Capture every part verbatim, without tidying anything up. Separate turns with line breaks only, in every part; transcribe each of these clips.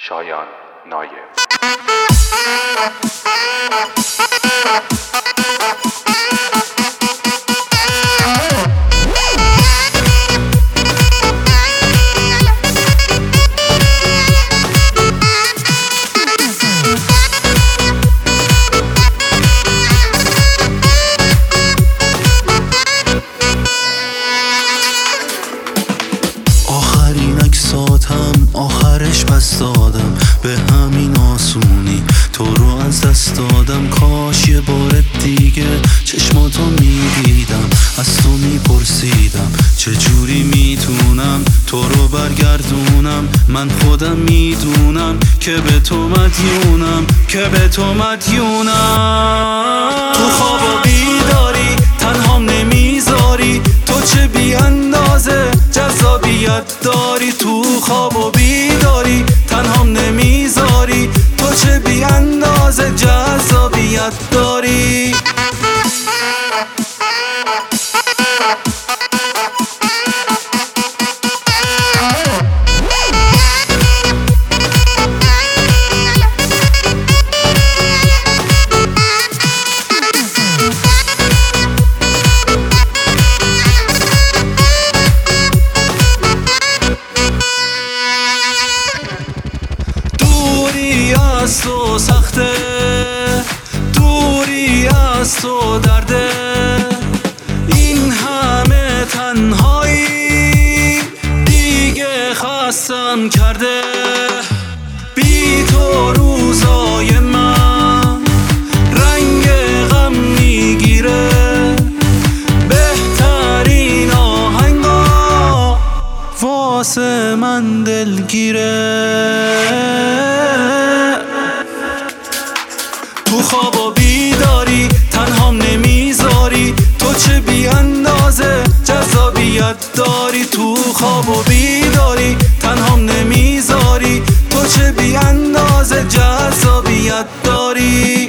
شایان نایب.
آخرش بس دادم به همین آسونی، تو رو از دست دادم. کاش یه بار دیگه چشماتو میدیدم، از تو میپرسیدم چجوری میتونم تو رو برگردونم. من خودم میدونم که به تو مدیونم، که به تو مدیونم. تو خوابا بیداری تنهام نمیذاری، تو چه بی اندازه جذابیت داری. تو خوابا بیداری تنهام نمیذاری، تو چه بی اندازه جذابیت داری. دوری از تو سخته، دوری از تو درده، این همه تنهایی دیگه خستم کرده. بی تو روزای من رنگ غم میگیره، بهترین آهنگا واسه من دلگیره. تو خوابا بیداری تنهام نمیذاری، تو چه بی اندازه جذابیت داری. تو خوابا بیداری تنهام نمیذاری، تو چه بی اندازه جذابیت داری.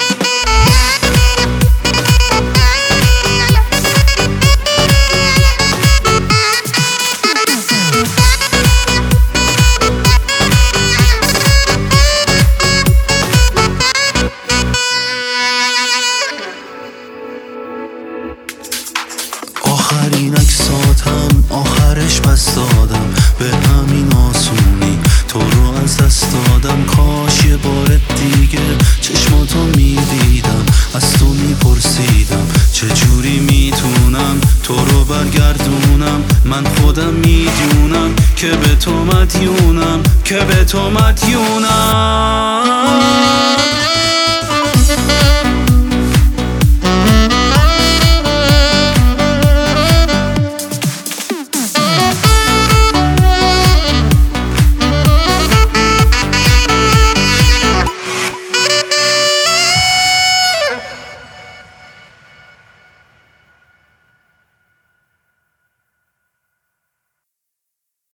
آخرین عکساتم آخرش بس دادم به همین آسونی، تو رو از دست دادم. کاش یه بار دیگه چشماتو میدیدم، از تو میپرسیدم چجوری میتونم تو رو برگردونم. من خودم میدونم که به تو مدیونم، که به تو مدیونم.